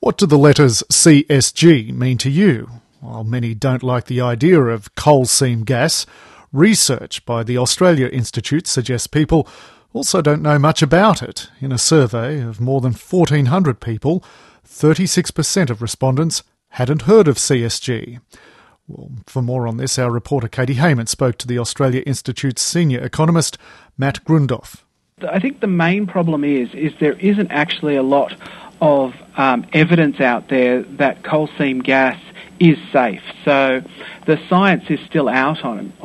What do the letters CSG mean to you? While many don't like the idea of coal seam gas, research by the Australia Institute suggests people also don't know much about it. In a survey of more than 1,400 people, 36% of respondents hadn't heard of CSG. Well, for more on this, our reporter Katie Hayman spoke to the Australia Institute's senior economist, Matt Grundhoff. I think the main problem is there isn't actually a lot of evidence out there that coal seam gas is safe. So the science is still out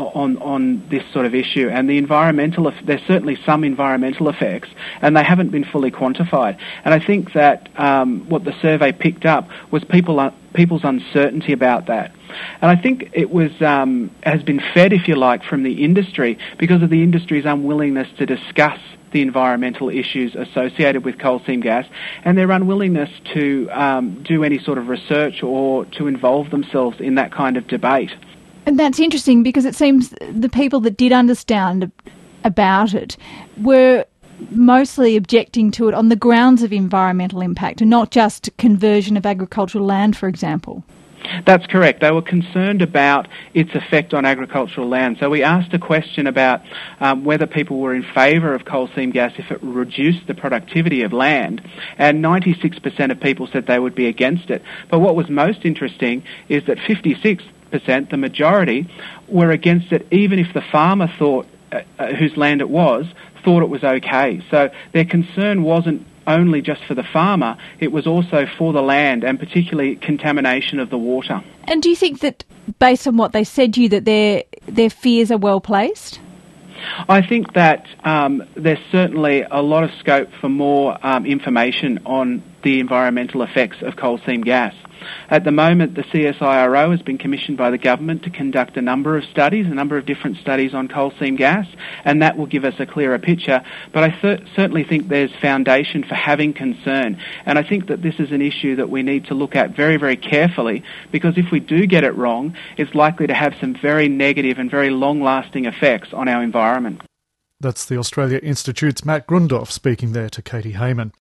on this sort of issue, and there's certainly some environmental effects, and they haven't been fully quantified. And I think that what the survey picked up was people's uncertainty about that. And I think it has been fed, if you like, from the industry because of the industry's unwillingness to discuss the environmental issues associated with coal seam gas and their unwillingness to do any sort of research or to involve themselves in that kind of debate. And that's interesting because it seems the people that did understand about it were mostly objecting to it on the grounds of environmental impact and not just conversion of agricultural land, for example. That's correct. They were concerned about its effect on agricultural land. So we asked a question about whether people were in favour of coal seam gas if it reduced the productivity of land, and 96% of people said they would be against it. But what was most interesting is that 56%, the majority, were against it even if the farmer whose land it was, thought it was okay. So their concern wasn't only just for the farmer, it was also for the land and particularly contamination of the water. And do you think that, based on what they said to you, that their fears are well placed? I think that there's certainly a lot of scope for more information on the environmental effects of coal seam gas. At the moment, the CSIRO has been commissioned by the government to conduct a number of different studies on coal seam gas, and that will give us a clearer picture. But I certainly think there's foundation for having concern, and I think that this is an issue that we need to look at very, very carefully, because if we do get it wrong, it's likely to have some very negative and very long-lasting effects on our environment. That's the Australia Institute's Matt Grundhoff speaking there to Katie Hayman.